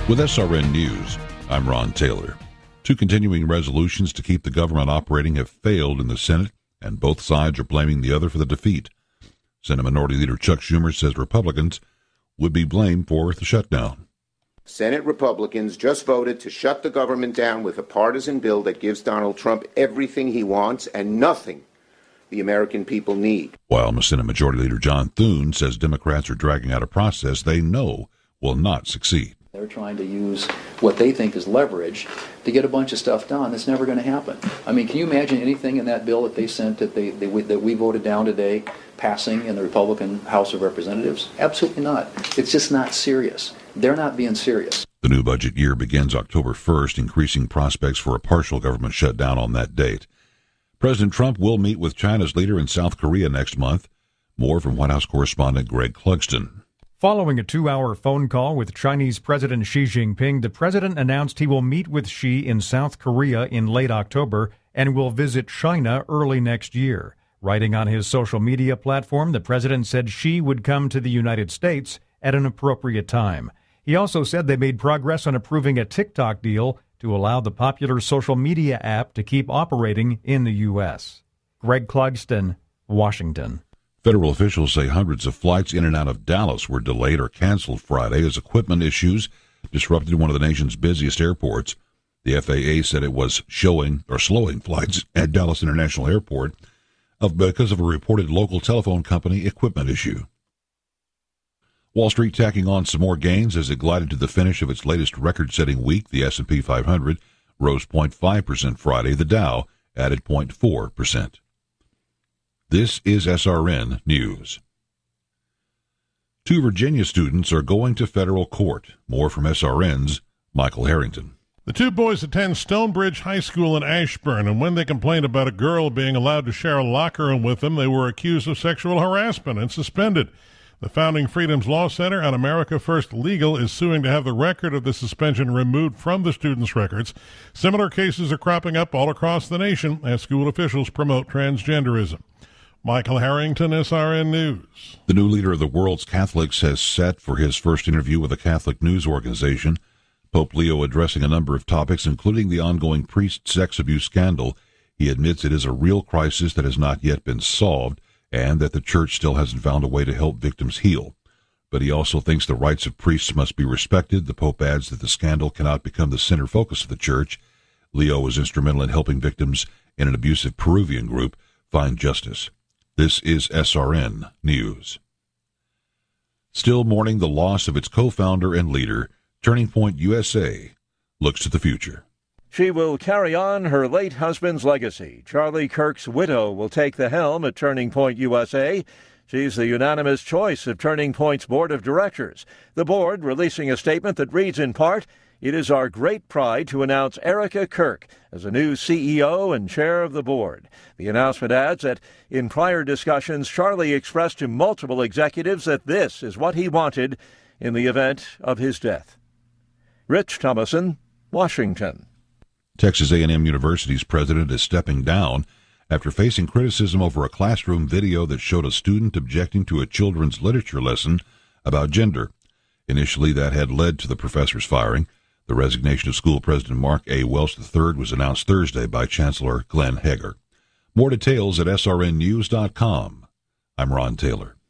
With SRN News, I'm Ron Taylor. Two continuing resolutions to keep the government operating have failed in the Senate, and both sides are blaming the other for the defeat. Senate Minority Leader Chuck Schumer says Republicans would be blamed for the shutdown. Senate Republicans just voted to shut the government down with a partisan bill that gives Donald Trump everything he wants and nothing the American people need. While Senate Majority Leader John Thune says Democrats are dragging out a process they know will not succeed. They're trying to use what they think is leverage to get a bunch of stuff done that's never going to happen. I mean, can you imagine anything in that bill that they sent that we voted down today passing in the Republican House of Representatives? Absolutely not. It's just not serious. They're not being serious. The new budget year begins October 1st, increasing prospects for a partial government shutdown on that date. President Trump will meet with China's leader in South Korea next month. More from White House correspondent Greg Clugston. Following a 2-hour phone call with Chinese President Xi Jinping, the president announced he will meet with Xi in South Korea in late October and will visit China early next year. Writing on his social media platform, the president said Xi would come to the United States at an appropriate time. He also said they made progress on approving a TikTok deal to allow the popular social media app to keep operating in the U.S. Greg Clugston, Washington. Federal officials say hundreds of flights in and out of Dallas were delayed or canceled Friday as equipment issues disrupted one of the nation's busiest airports. The FAA said it was slowing flights at Dallas International Airport because of a reported local telephone company equipment issue. Wall Street tacking on some more gains as it glided to the finish of its latest record-setting week. The S&P 500 rose 0.5% Friday. The Dow added 0.4%. This is SRN News. Two Virginia students are going to federal court. More from SRN's Michael Harrington. The two boys attend Stonebridge High School in Ashburn, and when they complained about a girl being allowed to share a locker room with them, they were accused of sexual harassment and suspended. The Founding Freedoms Law Center and America First Legal is suing to have the record of the suspension removed from the students' records. Similar cases are cropping up all across the nation as school officials promote transgenderism. Michael Harrington, SRN News. The new leader of the world's Catholics has set for his first interview with a Catholic news organization. Pope Leo addressing a number of topics, including the ongoing priest sex abuse scandal. He admits it is a real crisis that has not yet been solved and that the church still hasn't found a way to help victims heal. But he also thinks the rights of priests must be respected. The Pope adds that the scandal cannot become the center focus of the church. Leo was instrumental in helping victims in an abusive Peruvian group find justice. This is SRN News. Still mourning the loss of its co-founder and leader, Turning Point USA looks to the future. She will carry on her late husband's legacy. Charlie Kirk's widow will take the helm at Turning Point USA. She's the unanimous choice of Turning Point's board of directors. The board releasing a statement that reads in part, "It is our great pride to announce Erica Kirk as a new CEO and chair of the board." The announcement adds that in prior discussions, Charlie expressed to multiple executives that this is what he wanted in the event of his death. Rich Thomason, Washington. Texas A&M University's president is stepping down after facing criticism over a classroom video that showed a student objecting to a children's literature lesson about gender. Initially, that had led to the professor's firing. The resignation of school president Mark A. Welch III was announced Thursday by Chancellor Glenn Hegar. More details at srnnews.com. I'm Ron Taylor.